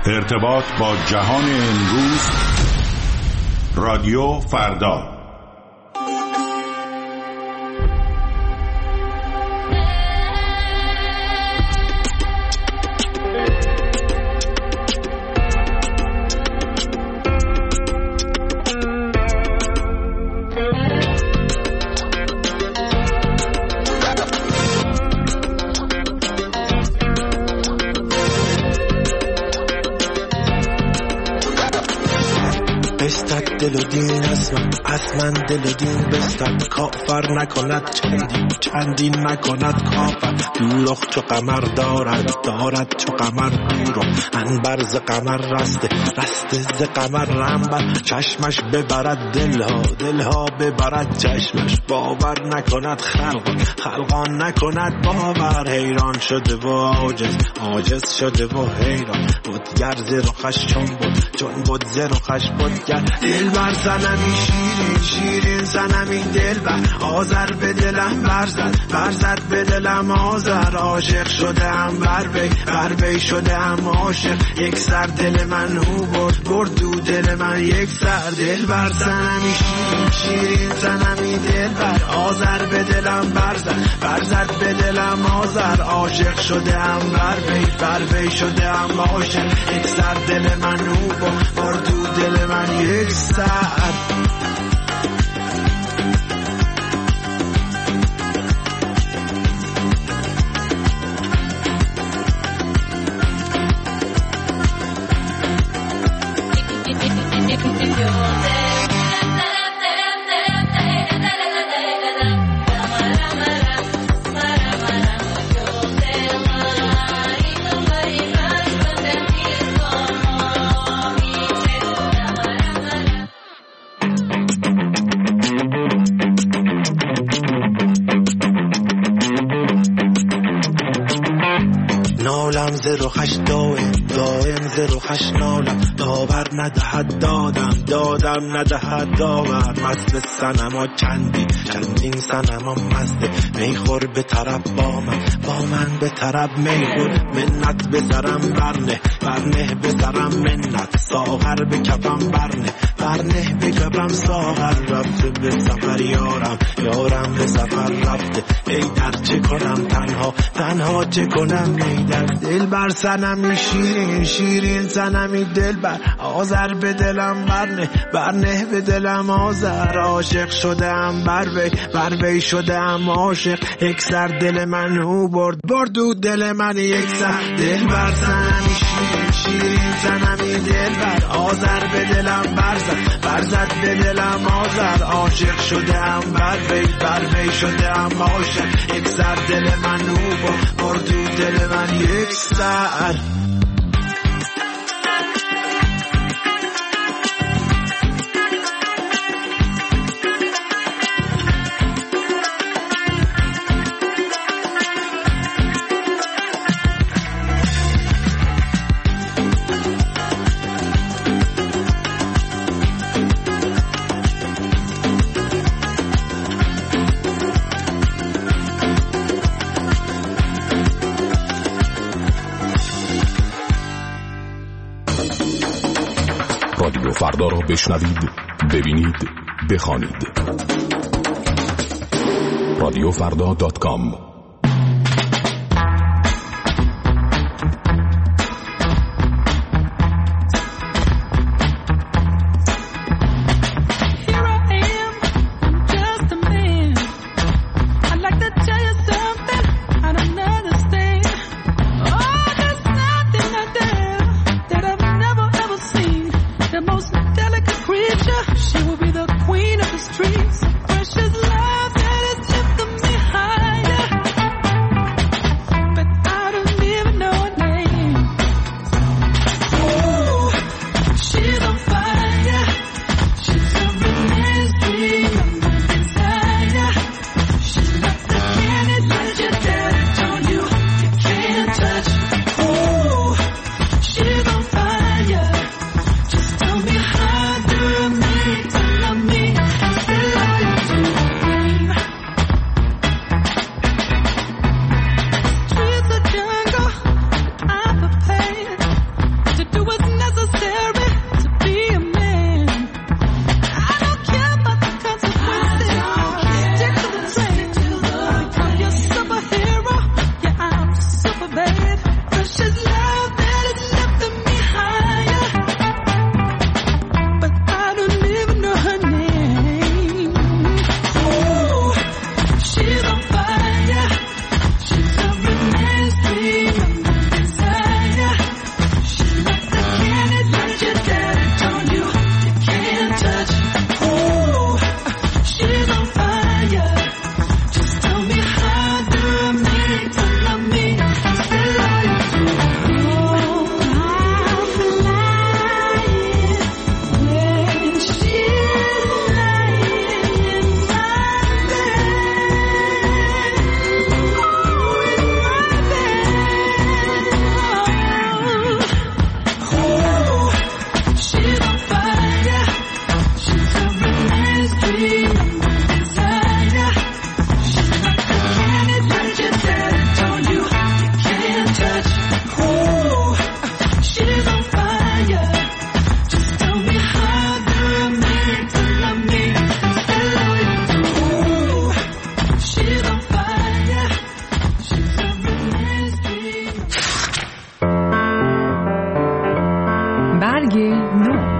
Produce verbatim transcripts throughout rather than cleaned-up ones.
ارتباط با جهان امروز. رادیو فردا. بستد دل و دین اسمم اصلا دل و دین بستد کافر نکند چندین چندین نکند کافر لخ چو قمر دارد دارد چو قمر دور انبر ز قمر رسته رسته ز قمر رنبر چشمش ببرد دلها دلها ببرد چشمش باور نکند خلقان خلقان نکند باور حیران شده و عاجز عاجز شده و حیران بودگر ز رخش چون بود چون بود ز رخش بودگر دل بر زنمی شیرین شیرین زنمی دل بر آذر به دلم برزد برزد به دلم آذر عاشق شده هم بر بی بر بی شده هم عاشق یک سر دل من او برد برد دو دل من یک سر دل بر زنمی شیرین شیرین زنمی دل بر آذر به دلم برزد برزد به دلم آذر عاشق شده هم بر بی بر بی شده هم عاشق یک سر دل من او برد برد دو دل من یک سر. نالم ز رخش دائم دائم ز رخش نالم داور ندهد دادم دادم ندهد داور مست صنما چندی چندین صنما مسته میخور به طرب با من با من به طرب میخور منت به سرم برنه برنه به سرم منت ساغر به کفم برنه برنه به کفم ساغر رفته به سفر یارم یارم به سفر رفته ای در چه کنم تنها تنها چه کنم ای در دل بر سنمی شیرین شیرین سنمی دل بر آذر به دلم برنه برنه به دلم آذر عاشق شدم بر وی بر وی شدم عاشق یک سر دل من او برد برد دو دل من یک سر دل بر سنمی شیرین شیرین سنمی دل بر آذر به دلم برزد برزد به دلم آذر عاشق شدم بر وی بر وی شدم عاشق یک سر دل من او برد برد دو دل من یک سر. رادیو فردا را بشنوید، ببینید، بخوانید. رادیو فردا دات کام. Precious love that has left me higher. برگ نو.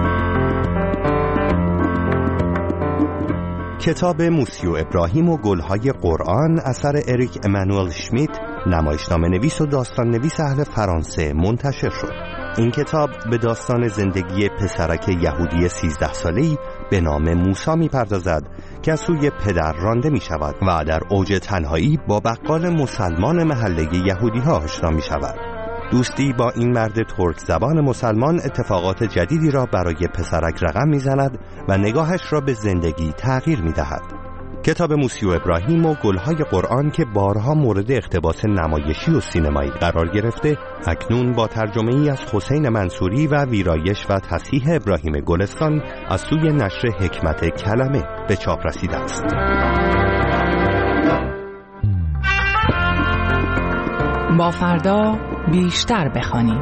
کتاب موسی و ابراهیم و گلهای قرآن اثر اریک امانوئل شمیت، نمایشنامه نویس و داستان نویس اهل فرانسه، منتشر شد. این کتاب به داستان زندگی پسرک یهودی سیزده ساله‌ای به نام موسی می‌پردازد که از سوی پدر رانده می‌شود و در اوج تنهایی با بقال مسلمان محله یهودی‌ها آشنا می‌شود. دوستی با این مرد ترک زبان مسلمان اتفاقات جدیدی را برای پسرک رقم می‌زند و نگاهش را به زندگی تغییر می‌دهد. کتاب موسی و ابراهیم و گلهای قرآن که بارها مورد اقتباس نمایشی و سینمایی قرار گرفته، اکنون با ترجمه‌ای از حسین منصوری و ویرایش و تصحیح ابراهیم گلستان از سوی نشر حکمت کلمه به چاپ رسیده است. با فردا بیشتر بخوانیم.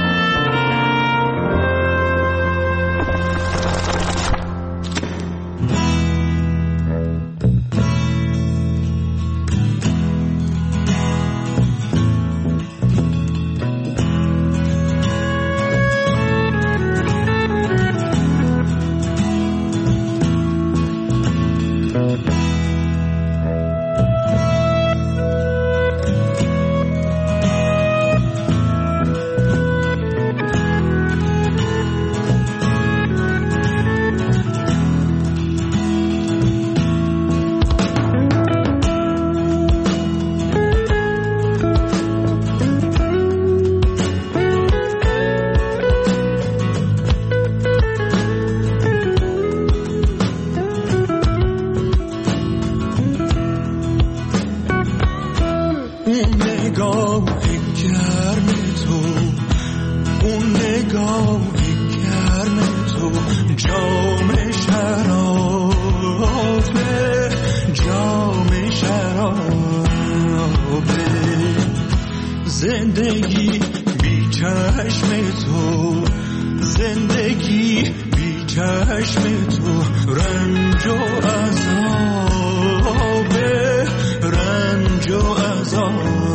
زندگی بی چشم تو، زندگی بی چشم تو، رنج و عذاب، رنج و عذاب.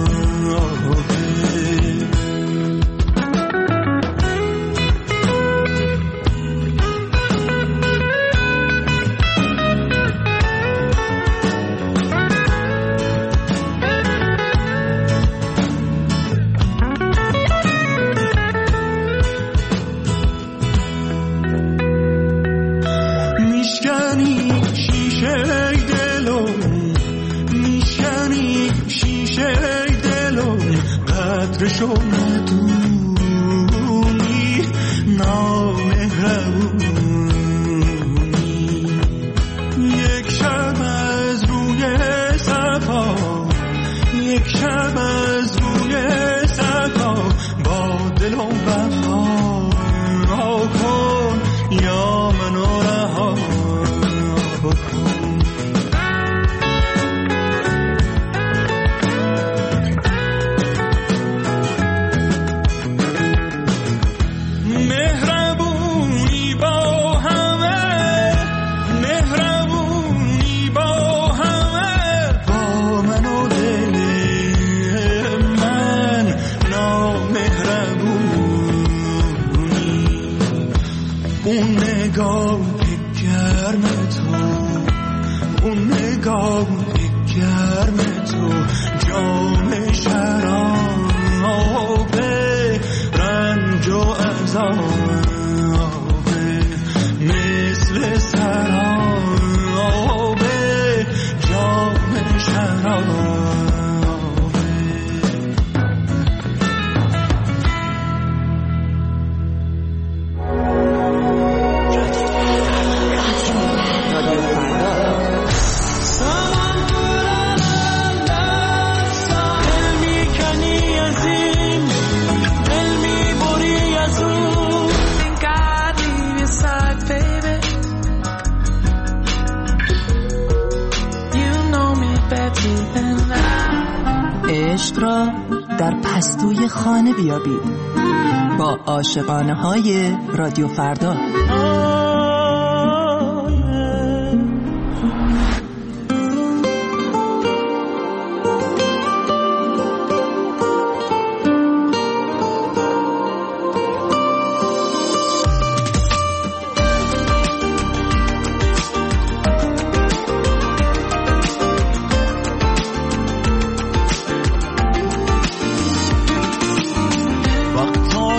قدرشو ندونی، نامهربونی. یک شب از روی صفا، یک شب از روی صفا، با دل و وفا کن یا منو رها کن. عشق را در پستوی خانه بیابید با عاشقانه های رادیو فردا.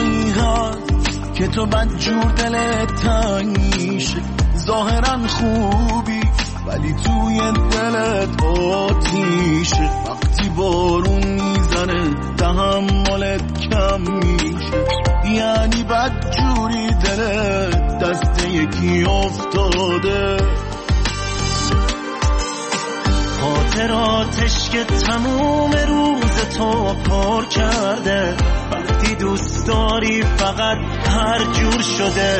جایی هست که تو بدجور دلت تنگ میشه، ظاهرا خوبی ولی توی دلت آتیشه. وقتی بارون میزنه تحملت کم میشه، یعنی بدجوری دلت دست یکی افتاده. خاطراتش که تموم روز تو پر کرده، وقتی دوست داری فقط هر جور شده.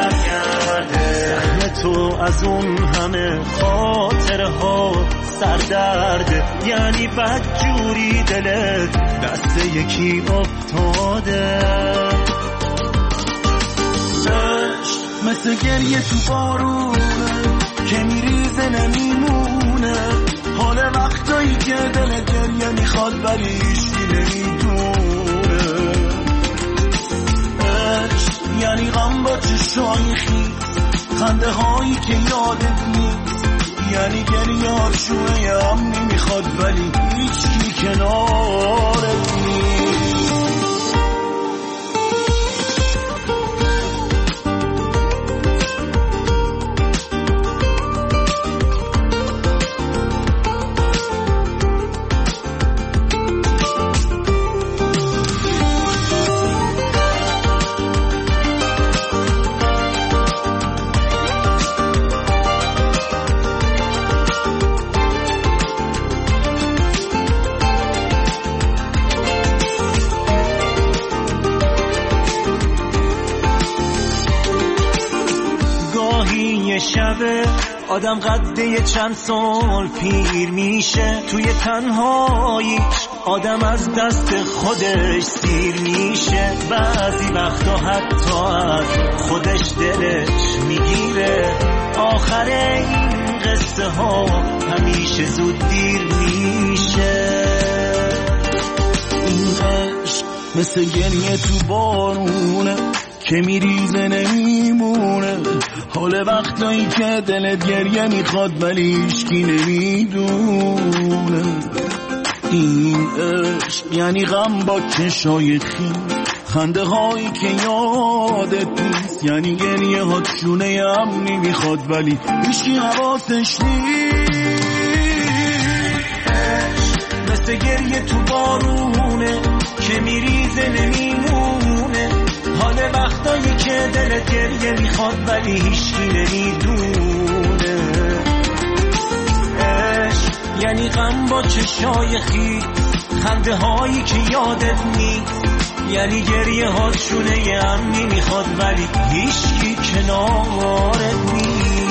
سهم تو از اون همه خاطره ها سردرده، یعنی بدجوری دلت دست یکی افتاده. عشق مثل گریه تو بارونه که میریزه نمیمونه، حال وقتایی که دل گریه میخواد ولی هیچکی نمیدونه. عشق یعنی غم با چشای خیز، خنده هایی که یادت نیست، یعنی گریه هاشونه هم نمیخواد ولی هیچکی کنارت نیست. شبه آدم قده چند سال پیر میشه، توی تنهاییش آدم از دست خودش سیر میشه. بعضی وقتا حتی از خودش دلش میگیره، آخر این قصه ها همیشه زود دیر میشه. این عشق مثل گریه تو بارونه که میریزه نمیمونه، حال وقتایی که دلت گریه میخواد ولی هیچکی نمیدونه. این عشق یعنی غم با چشای خیز، خنده هایی که یادت نیست، یعنی گریه ها شونه هم نمیخواد ولی هیچکی حواسش نیست. عشق مثل گریه تو بارونه که میریزه نمیمونه، حال وقتایی که دلت گریه میخواد ولی هیچکی نمیدونه. عشق یعنی غم با چشای خیز، خنده هایی که یادت نیست، یعنی گریه ها شونه هم نمیخواد ولی هیچکی کنارت نیست.